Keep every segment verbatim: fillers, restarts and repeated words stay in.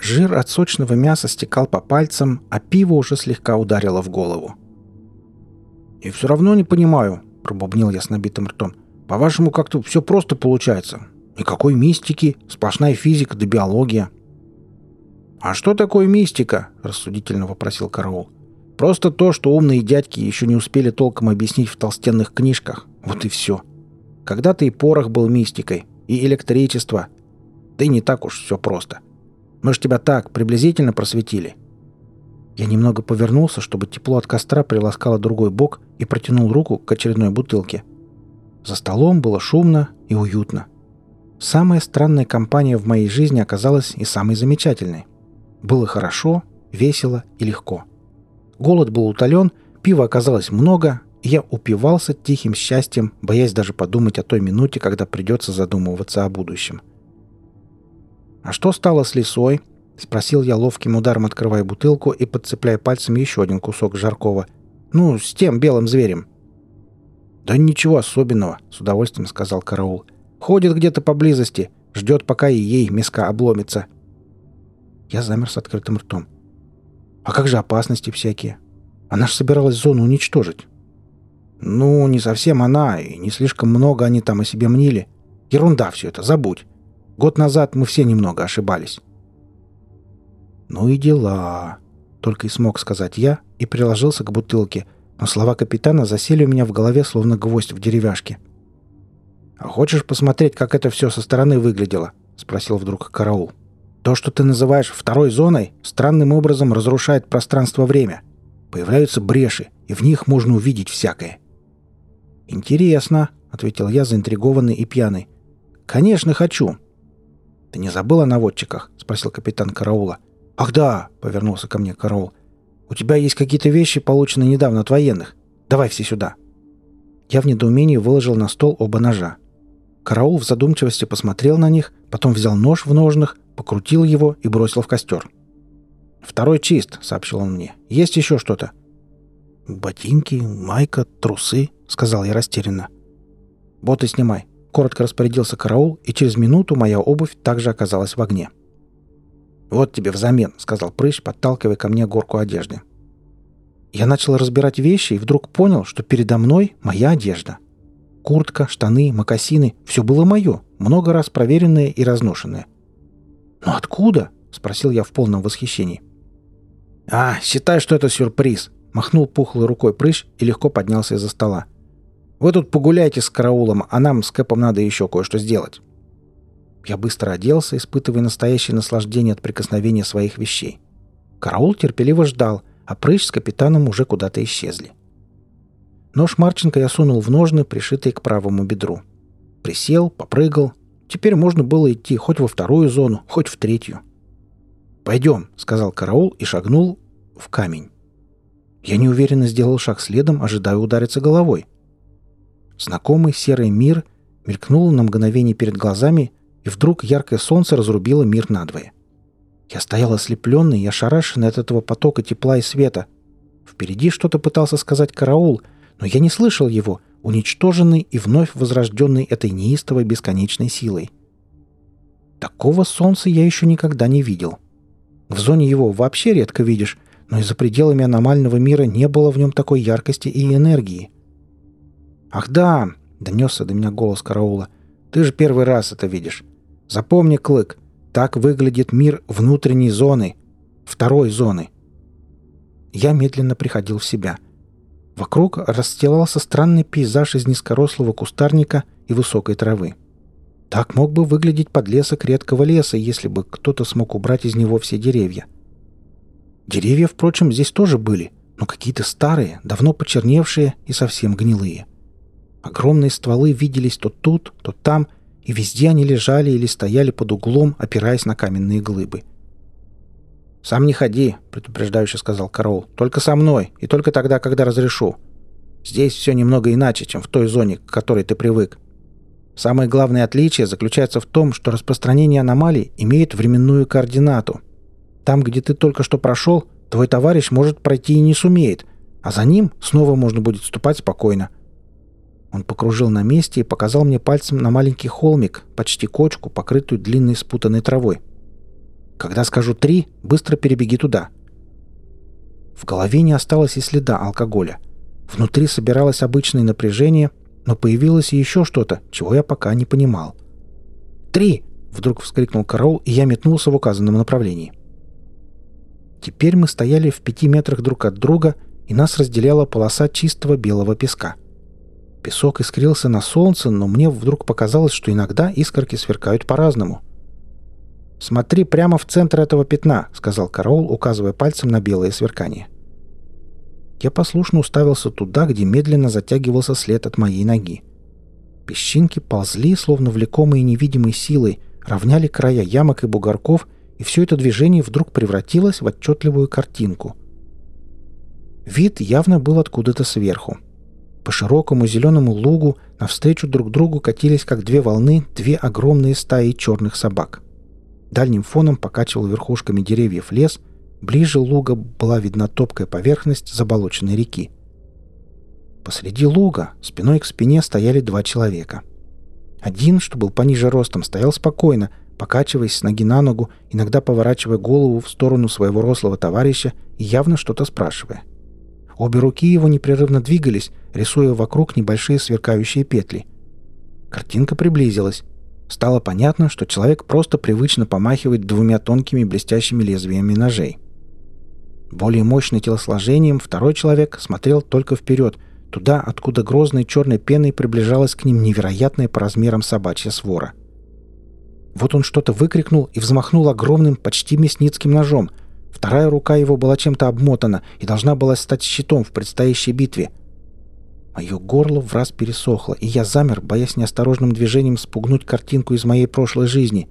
Жир от сочного мяса стекал по пальцам, а пиво уже слегка ударило в голову. «И все равно не понимаю», — пробубнил я с набитым ртом. «По-вашему, как-то все просто получается. Никакой мистики, сплошная физика да биология». «А что такое мистика?» — рассудительно вопросил караул. «Просто то, что умные дядьки еще не успели толком объяснить в толстенных книжках. Вот и все. Когда-то и порох был мистикой, и электричество. Да и не так уж все просто. Мы ж тебя так приблизительно просветили». Я немного повернулся, чтобы тепло от костра приласкало другой бок, и протянул руку к очередной бутылке. За столом было шумно и уютно. Самая странная компания в моей жизни оказалась и самой замечательной. Было хорошо, весело и легко. Голод был утолен, пива оказалось много, и я упивался тихим счастьем, боясь даже подумать о той минуте, когда придется задумываться о будущем. «А что стало с лисой?» — спросил я ловким ударом, открывая бутылку и подцепляя пальцем еще один кусок жаркого. «Ну, с тем белым зверем». «Да ничего особенного», — с удовольствием сказал караул. «Ходит где-то поблизости, ждет, пока и ей миска обломится». Я замер с открытым ртом. «А как же опасности всякие? Она ж собиралась зону уничтожить». «Ну, не совсем она, и не слишком много они там о себе мнили. Ерунда все это, забудь. Год назад мы все немного ошибались». «Ну и дела», — только и смог сказать я и приложился к бутылке, но слова капитана засели у меня в голове, словно гвоздь в деревяшке. «А хочешь посмотреть, как это все со стороны выглядело?» — спросил вдруг караул. «То, что ты называешь второй зоной, странным образом разрушает пространство-время. Появляются бреши, и в них можно увидеть всякое». «Интересно», — ответил я, заинтригованный и пьяный. «Конечно, хочу». «Ты не забыл о наводчиках?» — спросил капитан караула. «Ах да!» — повернулся ко мне караул. «У тебя есть какие-то вещи, полученные недавно от военных. Давай все сюда». Я в недоумении выложил на стол оба ножа. Караул в задумчивости посмотрел на них, потом взял нож в ножнах, покрутил его и бросил в костер. «Второй чист», — сообщил он мне. «Есть еще что-то?» «Ботинки, майка, трусы», — сказал я растерянно. «Боты снимай», — коротко распорядился караул, и через минуту моя обувь также оказалась в огне. «Вот тебе взамен», — сказал Прыщ, подталкивая ко мне горку одежды. Я начал разбирать вещи и вдруг понял, что передо мной моя одежда. Куртка, штаны, мокасины — все было мое, много раз проверенное и разношенное. «Но откуда?» — спросил я в полном восхищении. «А, считай, что это сюрприз», — махнул пухлой рукой Прыщ и легко поднялся из-за стола. «Вы тут погуляйте с караулом, а нам с Кэпом надо еще кое-что сделать». Я быстро оделся, испытывая настоящее наслаждение от прикосновения своих вещей. Караул терпеливо ждал, а Прыщ с капитаном уже куда-то исчезли. Нож Марченко я сунул в ножны, пришитые к правому бедру. Присел, попрыгал. Теперь можно было идти хоть во вторую зону, хоть в третью. «Пойдем», — сказал караул и шагнул в камень. Я неуверенно сделал шаг следом, ожидая удариться головой. Знакомый серый мир мелькнул на мгновение перед глазами, и вдруг яркое солнце разрубило мир надвое. Я стоял ослепленный и ошарашенный от этого потока тепла и света. Впереди что-то пытался сказать караул, но я не слышал его, уничтоженный и вновь возрожденный этой неистовой бесконечной силой. Такого солнца я еще никогда не видел. В зоне его вообще редко видишь, но и за пределами аномального мира не было в нем такой яркости и энергии. «Ах да!» — донесся до меня голос караула. «Ты же первый раз это видишь. Запомни, Клык, так выглядит мир внутренней зоны, второй зоны». Я медленно приходил в себя. Вокруг расстилался странный пейзаж из низкорослого кустарника и высокой травы. Так мог бы выглядеть подлесок редкого леса, если бы кто-то смог убрать из него все деревья. Деревья, впрочем, здесь тоже были, но какие-то старые, давно почерневшие и совсем гнилые. Огромные стволы виделись то тут, то там, и везде они лежали или стояли под углом, опираясь на каменные глыбы. «Сам не ходи», — предупреждающе сказал караул. «Только со мной, и только тогда, когда разрешу. Здесь все немного иначе, чем в той зоне, к которой ты привык. Самое главное отличие заключается в том, что распространение аномалий имеет временную координату. Там, где ты только что прошел, твой товарищ может пройти и не сумеет, а за ним снова можно будет ступать спокойно». Он покружил на месте и показал мне пальцем на маленький холмик, почти кочку, покрытую длинной спутанной травой. Когда скажу три, быстро перебеги туда». В голове не осталось и следа алкоголя. Внутри собиралось обычное напряжение, но появилось и еще что-то, чего я пока не понимал. «Три!» — вдруг вскрикнул караул, и я метнулся в указанном направлении. Теперь мы стояли в пяти метрах друг от друга, и нас разделяла полоса чистого белого песка. Песок искрился на солнце, но мне вдруг показалось, что иногда искорки сверкают по-разному. «Смотри прямо в центр этого пятна», — сказал караул, указывая пальцем на белое сверкание. Я послушно уставился туда, где медленно затягивался след от моей ноги. Песчинки ползли, словно влекомые невидимой силой, равняли края ямок и бугорков, и все это движение вдруг превратилось в отчетливую картинку. Вид явно был откуда-то сверху. По широкому зеленому лугу навстречу друг другу катились, как две волны, две огромные стаи черных собак. Дальним фоном покачивал верхушками деревьев лес, ближе луга была видна топкая поверхность заболоченной реки. Посреди луга, спиной к спине, стояли два человека. Один, что был пониже ростом, стоял спокойно, покачиваясь с ноги на ногу, иногда поворачивая голову в сторону своего рослого товарища и явно что-то спрашивая. Обе руки его непрерывно двигались, рисуя вокруг небольшие сверкающие петли. Картинка приблизилась. Стало понятно, что человек просто привычно помахивает двумя тонкими блестящими лезвиями ножей. Более мощным телосложением второй человек смотрел только вперед, туда, откуда грозной черной пеной приближалась к ним невероятная по размерам собачья свора. Вот он что-то выкрикнул и взмахнул огромным, почти мясницким ножом. Вторая рука его была чем-то обмотана и должна была стать щитом в предстоящей битве. Мое горло враз пересохло, и я замер, боясь неосторожным движением спугнуть картинку из моей прошлой жизни.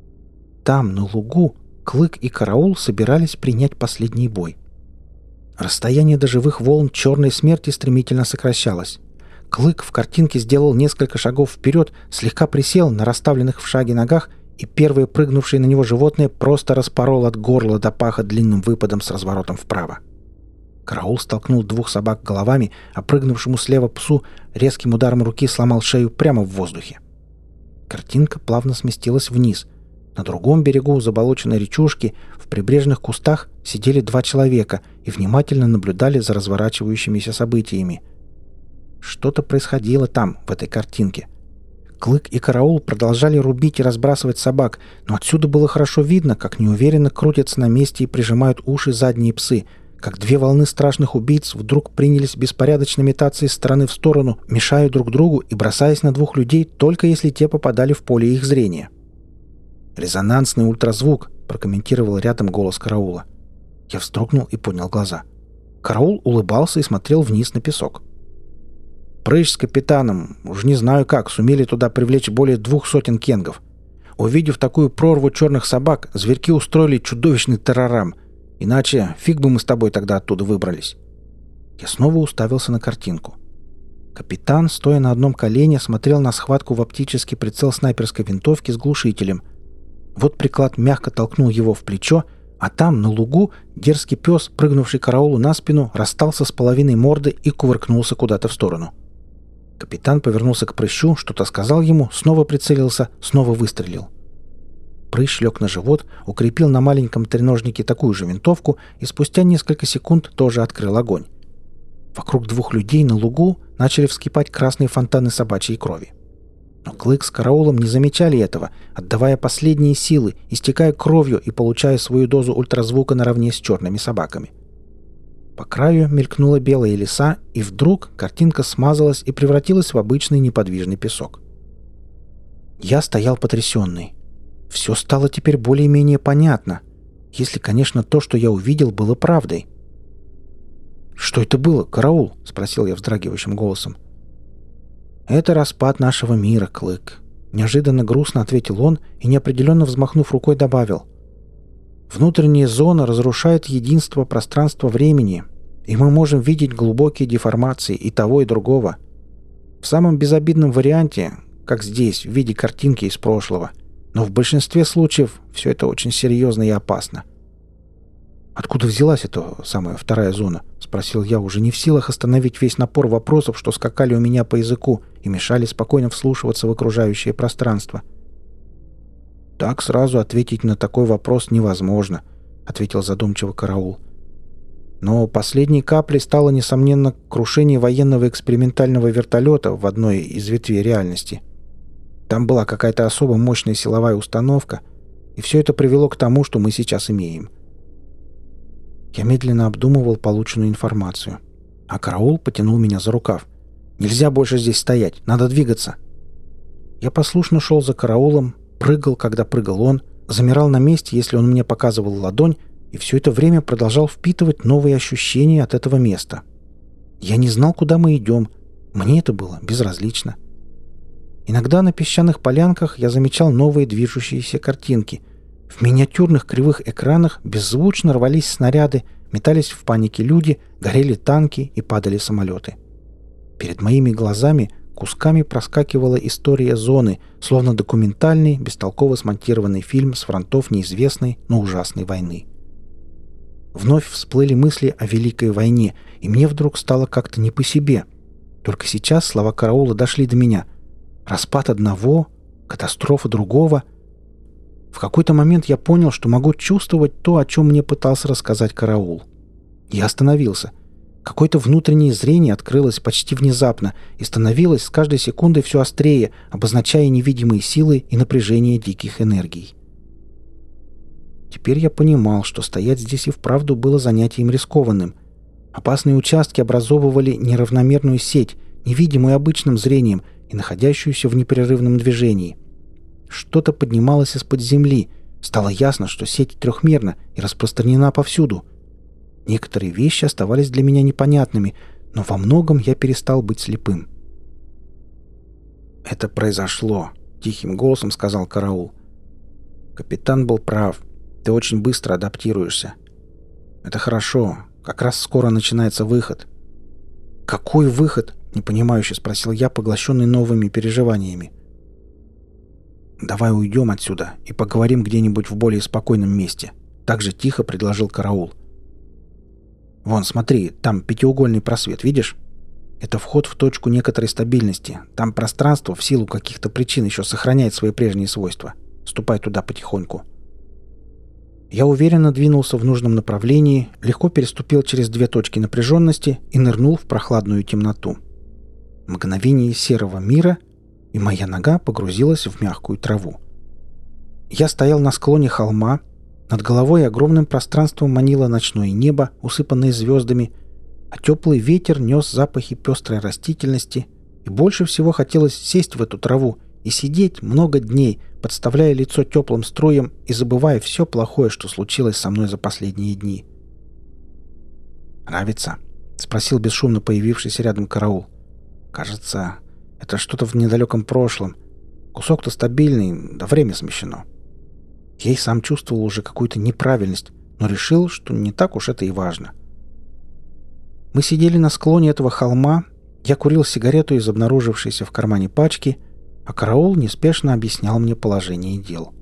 Там, на лугу, Клык и караул собирались принять последний бой. Расстояние до живых волн черной смерти стремительно сокращалось. Клык в картинке сделал несколько шагов вперед, слегка присел на расставленных в шаге ногах, и первое прыгнувшее на него животное просто распорол от горла до паха длинным выпадом с разворотом вправо. Караул столкнул двух собак головами, а прыгнувшему слева псу резким ударом руки сломал шею прямо в воздухе. Картинка плавно сместилась вниз. На другом берегу заболоченной речушки в прибрежных кустах сидели два человека и внимательно наблюдали за разворачивающимися событиями. Что-то происходило там, в этой картинке. Клык и караул продолжали рубить и разбрасывать собак, но отсюда было хорошо видно, как неуверенно крутятся на месте и прижимают уши задние псы, как две волны страшных убийц вдруг принялись беспорядочно метаться из стороны в сторону, мешая друг другу и бросаясь на двух людей, только если те попадали в поле их зрения. «Резонансный ультразвук», — прокомментировал рядом голос караула. Я вздрогнул и поднял глаза. Караул улыбался и смотрел вниз на песок. «Прыщ с капитаном, уж не знаю как, сумели туда привлечь более двух сотен кенгов. Увидев такую прорву черных собак, зверьки устроили чудовищный террорам. Иначе фиг бы мы с тобой тогда оттуда выбрались». Я снова уставился на картинку. Капитан, стоя на одном колене, смотрел на схватку в оптический прицел снайперской винтовки с глушителем. Вот приклад мягко толкнул его в плечо, а там, на лугу, дерзкий пес, прыгнувший караулу на спину, расстался с половиной морды и кувыркнулся куда-то в сторону. Капитан повернулся к прыщу, что-то сказал ему, снова прицелился, снова выстрелил. Прыщ лег на живот, укрепил на маленьком треножнике такую же винтовку и спустя несколько секунд тоже открыл огонь. Вокруг двух людей на лугу начали вскипать красные фонтаны собачьей крови. Но Клык с караулом не замечали этого, отдавая последние силы, истекая кровью и получая свою дозу ультразвука наравне с черными собаками. По краю мелькнула белая лиса, и вдруг картинка смазалась и превратилась в обычный неподвижный песок. Я стоял потрясенный. Все стало теперь более-менее понятно, если, конечно, то, что я увидел, было правдой. «Что это было, караул?» — спросил я вздрагивающим голосом. «Это распад нашего мира, Клык», — неожиданно грустно ответил он и, неопределенно взмахнув рукой, добавил. «Внутренняя зона разрушает единство пространства-времени, и мы можем видеть глубокие деформации и того, и другого. В самом безобидном варианте, как здесь, в виде картинки из прошлого, но в большинстве случаев все это очень серьезно и опасно». «Откуда взялась эта самая вторая зона?» — спросил я, уже не в силах остановить весь напор вопросов, что скакали у меня по языку и мешали спокойно вслушиваться в окружающее пространство. «Так сразу ответить на такой вопрос невозможно», — ответил задумчиво караул. «Но последней каплей стало, несомненно, крушение военного экспериментального вертолета в одной из ветвей реальности. Там была какая-то особо мощная силовая установка, и все это привело к тому, что мы сейчас имеем». Я медленно обдумывал полученную информацию, а караул потянул меня за рукав. «Нельзя больше здесь стоять, надо двигаться». Я послушно шел за караулом, прыгал, когда прыгал он, замирал на месте, если он мне показывал ладонь, и все это время продолжал впитывать новые ощущения от этого места. Я не знал, куда мы идем. Мне это было безразлично. Иногда на песчаных полянках я замечал новые движущиеся картинки. В миниатюрных кривых экранах беззвучно рвались снаряды, метались в панике люди, горели танки и падали самолеты. Перед моими глазами кусками проскакивала история зоны, словно документальный, бестолково смонтированный фильм с фронтов неизвестной, но ужасной войны. Вновь всплыли мысли о Великой войне, и мне вдруг стало как-то не по себе. Только сейчас слова караула дошли до меня. Распад одного, катастрофа другого. В какой-то момент я понял, что могу чувствовать то, о чем мне пытался рассказать караул. Я остановился. Какое-то внутреннее зрение открылось почти внезапно и становилось с каждой секундой все острее, обозначая невидимые силы и напряжение диких энергий. Теперь я понимал, что стоять здесь и вправду было занятием рискованным. Опасные участки образовывали неравномерную сеть, невидимую обычным зрением и находящуюся в непрерывном движении. Что-то поднималось из-под земли. Стало ясно, что сеть трехмерна и распространена повсюду. Некоторые вещи оставались для меня непонятными, но во многом я перестал быть слепым. «Это произошло», — тихим голосом сказал караул. «Капитан был прав. Ты очень быстро адаптируешься. Это хорошо. Как раз скоро начинается выход». «Какой выход?» — непонимающе спросил я, поглощенный новыми переживаниями. «Давай уйдем отсюда и поговорим где-нибудь в более спокойном месте», — так же тихо предложил караул. «Вон, смотри, там пятиугольный просвет, видишь? Это вход в точку некоторой стабильности. Там пространство в силу каких-то причин еще сохраняет свои прежние свойства. Ступай туда потихоньку». Я уверенно двинулся в нужном направлении, легко переступил через две точки напряженности и нырнул в прохладную темноту. Мгновение серого мира, и моя нога погрузилась в мягкую траву. Я стоял на склоне холма. Над головой огромным пространством манило ночное небо, усыпанное звездами, а теплый ветер нес запахи пестрой растительности, и больше всего хотелось сесть в эту траву и сидеть много дней, подставляя лицо теплым струям и забывая все плохое, что случилось со мной за последние дни. «Нравится?» — спросил бесшумно появившийся рядом караул. «Кажется, это что-то в недалеком прошлом. Кусок-то стабильный, да время смещено». Я и сам чувствовал уже какую-то неправильность, но решил, что не так уж это и важно. Мы сидели на склоне этого холма, я курил сигарету из обнаружившейся в кармане пачки, а караул неспешно объяснял мне положение дел.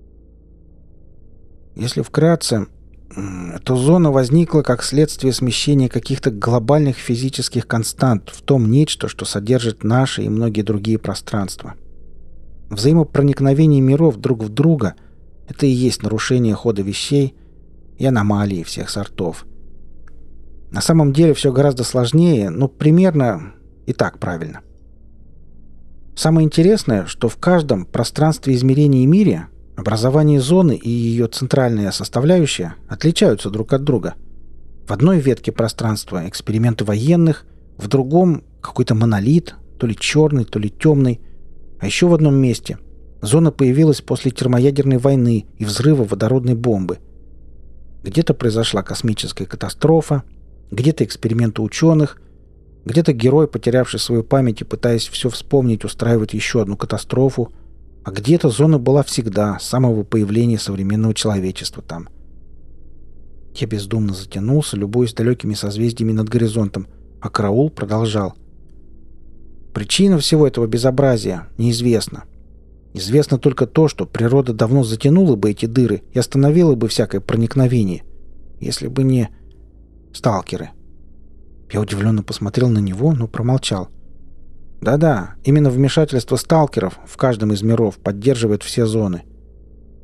Если вкратце, эта зона возникла как следствие смещения каких-то глобальных физических констант в том нечто, что содержит наши и многие другие пространства. Взаимопроникновение миров друг в друга — это и есть нарушение хода вещей и аномалии всех сортов. На самом деле все гораздо сложнее, но примерно и так правильно. Самое интересное, что в каждом пространстве измерения и мире образование зоны и ее центральная составляющая отличаются друг от друга. В одной ветке пространства эксперименты военных, в другом какой-то монолит, то ли черный, то ли темный, а еще в одном месте зона появилась после термоядерной войны и взрыва водородной бомбы. Где-то произошла космическая катастрофа, где-то эксперименты ученых, где-то герой, потерявший свою память и пытаясь все вспомнить, устраивает еще одну катастрофу, а где-то зона была всегда, с самого появления современного человечества там. Я бездумно затянулся, любуясь далекими созвездиями над горизонтом, а караул продолжал. Причина всего этого безобразия неизвестна. Известно только то, что природа давно затянула бы эти дыры и остановила бы всякое проникновение, если бы не сталкеры. Я удивленно посмотрел на него, но промолчал. Да-да, именно вмешательство сталкеров в каждом из миров поддерживает все зоны.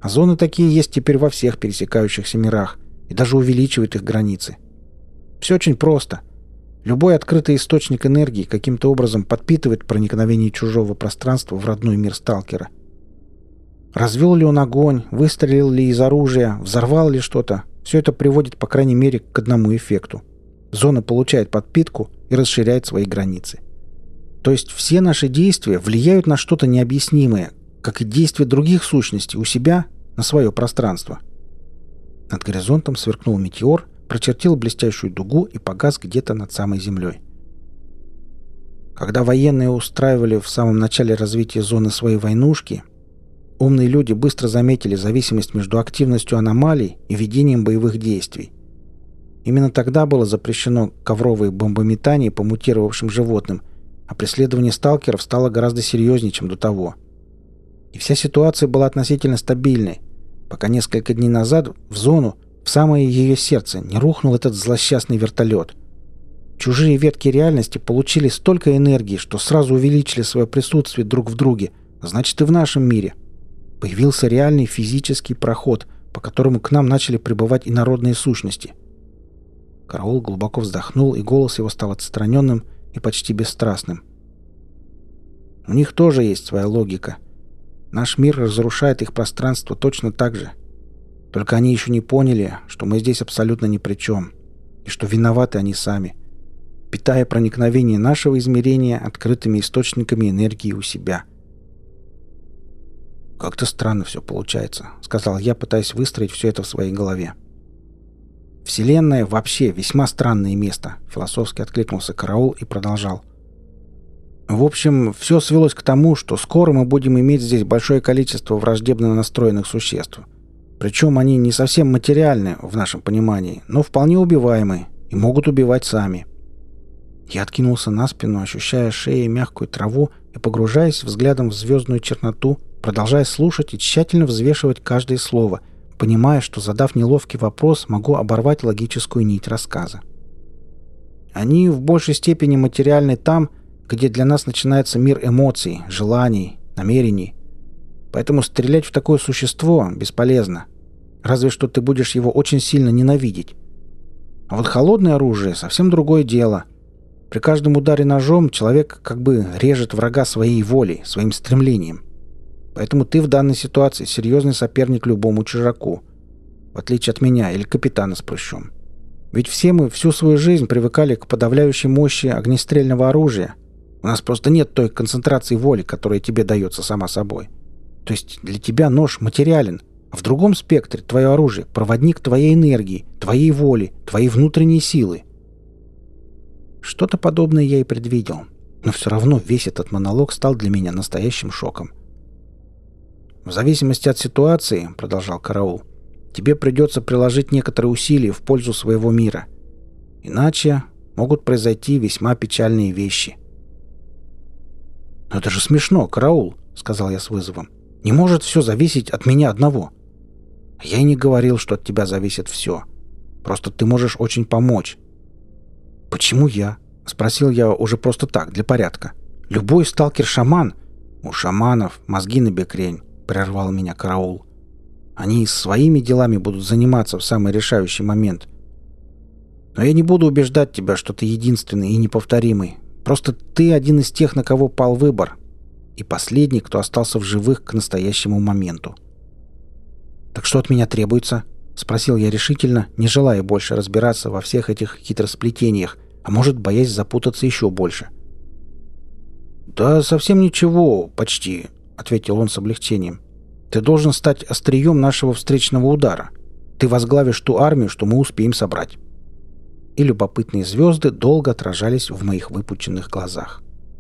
А зоны такие есть теперь во всех пересекающихся мирах и даже увеличивают их границы. Все очень просто. Любой открытый источник энергии каким-то образом подпитывает проникновение чужого пространства в родной мир сталкера. Развел ли он огонь, выстрелил ли из оружия, взорвал ли что-то, все это приводит, по крайней мере, к одному эффекту. Зона получает подпитку и расширяет свои границы. То есть все наши действия влияют на что-то необъяснимое, как и действия других сущностей у себя на свое пространство. Над горизонтом сверкнул метеор, прочертил блестящую дугу и погас где-то над самой землей. Когда военные устраивали в самом начале развития зоны свои войнушки, умные люди быстро заметили зависимость между активностью аномалий и ведением боевых действий. Именно тогда было запрещено ковровое бомбометание по мутировавшим животным, а преследование сталкеров стало гораздо серьезнее, чем до того. И вся ситуация была относительно стабильной, пока несколько дней назад в зону, в самое ее сердце, не рухнул этот злосчастный вертолет. Чужие ветки реальности получили столько энергии, что сразу увеличили свое присутствие друг в друге, а значит и в нашем мире. Появился реальный физический проход, по которому к нам начали прибывать инородные сущности. Караул глубоко вздохнул, и голос его стал отстраненным и почти бесстрастным. У них тоже есть своя логика. Наш мир разрушает их пространство точно так же. Только они еще не поняли, что мы здесь абсолютно ни при чем, и что виноваты они сами, питая проникновение нашего измерения открытыми источниками энергии у себя. «Как-то странно все получается», — сказал я, пытаясь выстроить все это в своей голове. «Вселенная вообще весьма странное место», — философски откликнулся Караул и продолжал. «В общем, все свелось к тому, что скоро мы будем иметь здесь большое количество враждебно настроенных существ. Причем они не совсем материальны в нашем понимании, но вполне убиваемы и могут убивать сами». Я откинулся на спину, ощущая шеей мягкую траву и погружаясь взглядом в звездную черноту, продолжая слушать и тщательно взвешивать каждое слово, понимая, что, задав неловкий вопрос, могу оборвать логическую нить рассказа. Они в большей степени материальны там, где для нас начинается мир эмоций, желаний, намерений. Поэтому стрелять в такое существо бесполезно. Разве что ты будешь его очень сильно ненавидеть. А вот холодное оружие — совсем другое дело. При каждом ударе ножом человек как бы режет врага своей волей, своим стремлением. Поэтому ты в данной ситуации серьезный соперник любому чужаку. В отличие от меня или капитана с прыщом. Ведь все мы всю свою жизнь привыкали к подавляющей мощи огнестрельного оружия. У нас просто нет той концентрации воли, которая тебе дается сама собой. То есть для тебя нож материален, а в другом спектре твое оружие — проводник твоей энергии, твоей воли, твоей внутренней силы. Что-то подобное я и предвидел, но все равно весь этот монолог стал для меня настоящим шоком. «В зависимости от ситуации, — продолжал Караул, — тебе придется приложить некоторые усилия в пользу своего мира. Иначе могут произойти весьма печальные вещи». «Но это же смешно, Караул, — сказал я с вызовом. — Не может все зависеть от меня одного». «Я и не говорил, что от тебя зависит все. Просто ты можешь очень помочь». «Почему я?» — спросил я уже просто так, для порядка. «Любой сталкер-шаман...» «У шаманов мозги набекрень», — прервал меня Караул. «Они своими делами будут заниматься в самый решающий момент. Но я не буду убеждать тебя, что ты единственный и неповторимый. Просто ты один из тех, на кого пал выбор. И последний, кто остался в живых к настоящему моменту». «Так что от меня требуется?» — спросил я решительно, не желая больше разбираться во всех этих хитросплетениях, а может, боясь запутаться еще больше. «Да совсем ничего, почти», — ответил он с облегчением. «Ты должен стать острием нашего встречного удара. Ты возглавишь ту армию, что мы успеем собрать». И любопытные звезды долго отражались в моих выпученных глазах.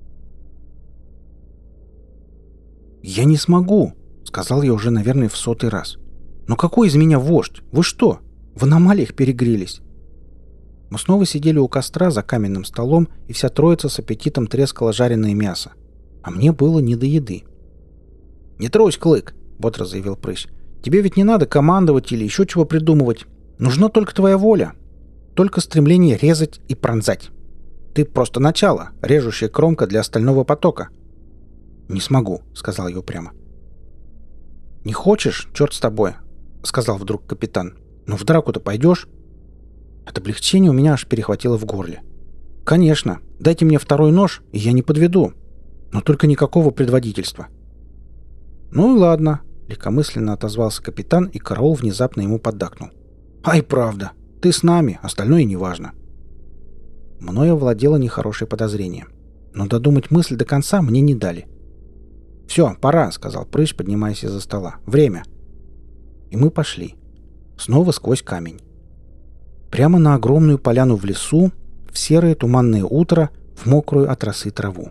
«Я не смогу», — сказал я уже, наверное, в сотый раз. «Но какой из меня вождь? Вы что, в аномалиях перегрелись?» Мы снова сидели у костра за каменным столом, и вся троица с аппетитом трескала жареное мясо. А мне было не до еды. «Не трусь, Клык», — бодро заявил Прыщ. «Тебе ведь не надо командовать или еще чего придумывать. Нужна только твоя воля. Только стремление резать и пронзать. Ты просто начало, режущая кромка для остального потока». «Не смогу», — сказал я упрямо. «Не хочешь? Черт с тобой», — сказал вдруг капитан. «Ну в драку-то пойдешь?» От облегчения у меня аж перехватило в горле. «Конечно. Дайте мне второй нож, и я не подведу. Но только никакого предводительства». «Ну и ладно», — легкомысленно отозвался капитан, и караул внезапно ему поддакнул. «Ай, правда. Ты с нами, остальное неважно». Мною овладело нехорошее подозрение. Но додумать мысль до конца мне не дали. «Все, пора», — сказал Прыщ, поднимаясь из-за стола. «Время». И мы пошли. Снова сквозь камень. Прямо на огромную поляну в лесу, в серое туманное утро, в мокрую от росы траву.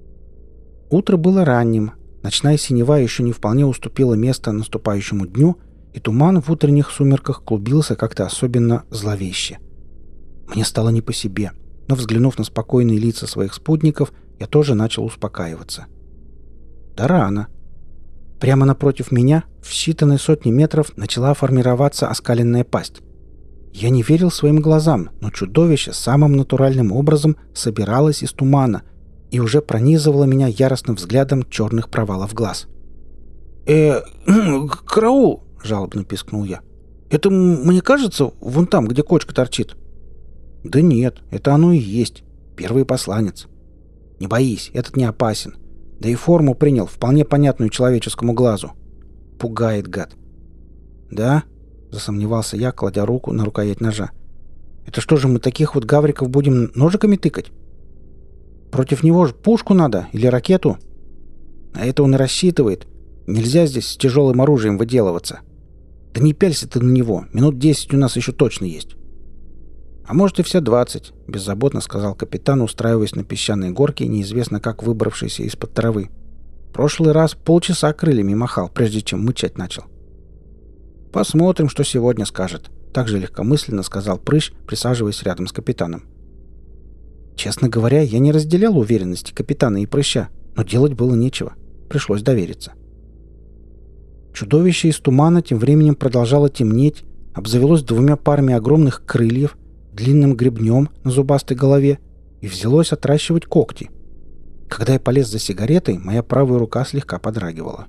Утро было ранним, ночная синева еще не вполне уступила место наступающему дню, и туман в утренних сумерках клубился как-то особенно зловеще. Мне стало не по себе, но, взглянув на спокойные лица своих спутников, я тоже начал успокаиваться. Да рано. Прямо напротив меня, в считанные сотни метров, начала формироваться оскаленная пасть. Я не верил своим глазам, но чудовище самым натуральным образом собиралось из тумана и уже пронизывало меня яростным взглядом черных провалов глаз. «Э, караул!» — жалобно пискнул я. «Это мне кажется, вон там, где кочка торчит?» «Да нет, это оно и есть. Первый посланец. Не боись, этот не опасен. Да и форму принял, вполне понятную человеческому глазу. Пугает, гад». «Да?» — засомневался я, кладя руку на рукоять ножа. «Это что же, мы таких вот гавриков будем ножиками тыкать? Против него же пушку надо или ракету? А это он и рассчитывает. Нельзя здесь с тяжелым оружием выделываться. Да не пялься ты на него, минут десять у нас еще точно есть». «А может и все двадцать», — беззаботно сказал капитан, устраиваясь на песчаной горке, неизвестно как выбравшийся из-под травы. «Прошлый раз полчаса крыльями махал, прежде чем мычать начал». «Посмотрим, что сегодня скажет», — также легкомысленно сказал Прыщ, присаживаясь рядом с капитаном. Честно говоря, я не разделял уверенности капитана и Прыща, но делать было нечего. Пришлось довериться. Чудовище из тумана тем временем продолжало темнеть, обзавелось двумя парами огромных крыльев, длинным гребнем на зубастой голове и взялось отращивать когти. Когда я полез за сигаретой, моя правая рука слегка подрагивала.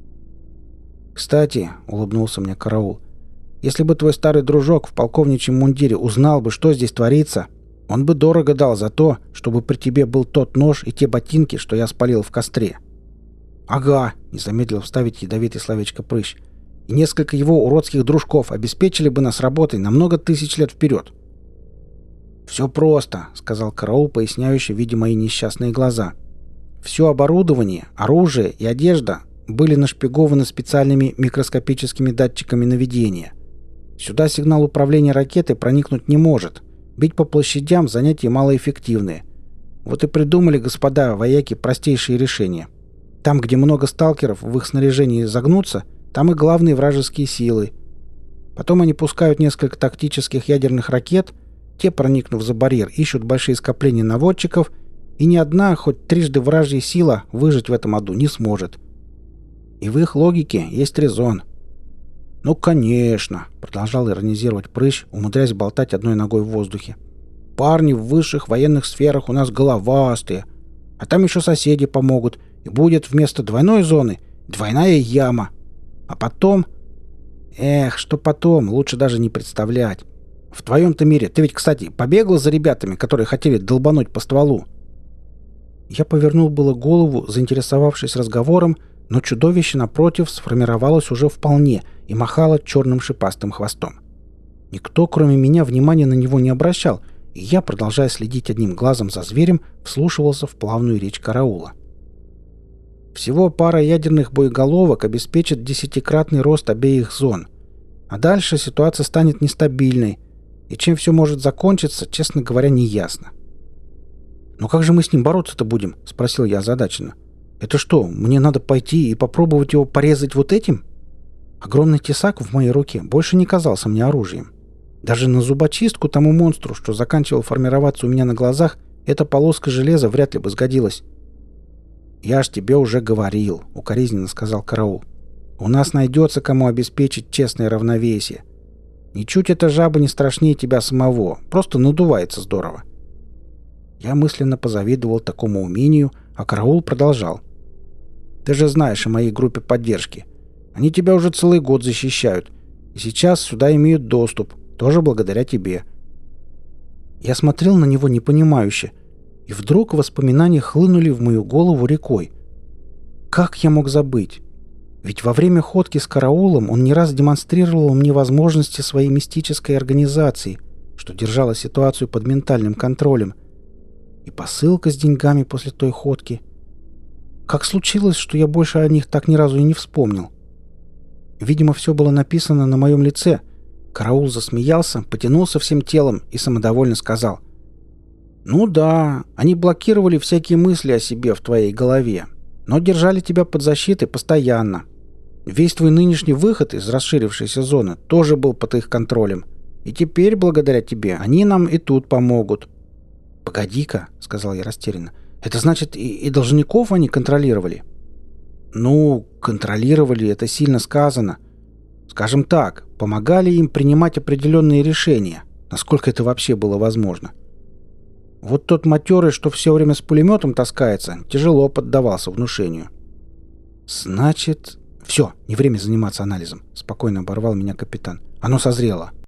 «Кстати», — улыбнулся мне караул, — «если бы твой старый дружок в полковничьем мундире узнал бы, что здесь творится, он бы дорого дал за то, чтобы при тебе был тот нож и те ботинки, что я спалил в костре». «Ага», — не замедлил вставить ядовитое словечко Прыщ, «и несколько его уродских дружков обеспечили бы нас работой на много тысяч лет вперед». «Все просто», — сказал караул, поясняющий, видя мои несчастные глаза. «Все оборудование, оружие и одежда были нашпигованы специальными микроскопическими датчиками наведения. Сюда сигнал управления ракетой проникнуть не может. Бить по площадям — занятия малоэффективные. Вот и придумали, господа вояки, простейшие решения. Там, где много сталкеров в их снаряжении загнутся, там и главные вражеские силы. Потом они пускают несколько тактических ядерных ракет, те, проникнув за барьер, ищут большие скопления наводчиков, и ни одна, хоть трижды вражья сила, выжить в этом аду не сможет. И в их логике есть резон». «Ну, конечно», — продолжал иронизировать Прыщ, умудряясь болтать одной ногой в воздухе. «Парни в высших военных сферах у нас головастые, а там еще соседи помогут, и будет вместо двойной зоны двойная яма. А потом... Эх, что потом, лучше даже не представлять. В твоем-то мире ты ведь, кстати, побегал за ребятами, которые хотели долбануть по стволу?» Я повернул было голову, заинтересовавшись разговором, но чудовище напротив сформировалось уже вполне и махало черным шипастым хвостом. Никто, кроме меня, внимания на него не обращал, и я, продолжая следить одним глазом за зверем, вслушивался в плавную речь караула. «Всего пара ядерных боеголовок обеспечит десятикратный рост обеих зон. А дальше ситуация станет нестабильной, и чем все может закончиться, честно говоря, не ясно». «Но как же мы с ним бороться-то будем?» — спросил я озадаченно. «Это что, мне надо пойти и попробовать его порезать вот этим?» Огромный тесак в моей руке больше не казался мне оружием. Даже на зубочистку тому монстру, что заканчивал формироваться у меня на глазах, эта полоска железа вряд ли бы сгодилась. «Я ж тебе уже говорил», — укоризненно сказал караул. «У нас найдется, кому обеспечить честное равновесие. Ничуть эта жаба не страшнее тебя самого, просто надувается здорово». Я мысленно позавидовал такому умению, а караул продолжал. «Ты же знаешь о моей группе поддержки. Они тебя уже целый год защищают. И сейчас сюда имеют доступ. Тоже благодаря тебе». Я смотрел на него непонимающе. И вдруг воспоминания хлынули в мою голову рекой. Как я мог забыть? Ведь во время ходки с караулом он не раз демонстрировал мне возможности своей мистической организации, что держала ситуацию под ментальным контролем. И посылка с деньгами после той ходки. Как случилось, что я больше о них так ни разу и не вспомнил? Видимо, все было написано на моем лице. Караул засмеялся, потянулся всем телом и самодовольно сказал: «Ну да, они блокировали всякие мысли о себе в твоей голове, но держали тебя под защитой постоянно. Весь твой нынешний выход из расширившейся зоны тоже был под их контролем. И теперь, благодаря тебе, они нам и тут помогут». «Погоди-ка», — сказал я растерянно, — «это значит, и, и должников они контролировали?» «Ну, контролировали — это сильно сказано. Скажем так, помогали им принимать определенные решения, насколько это вообще было возможно. Вот тот матерый, что все время с пулеметом таскается, тяжело поддавался внушению». «Значит...» «Все, не время заниматься анализом», — спокойно оборвал меня капитан. «Оно созрело.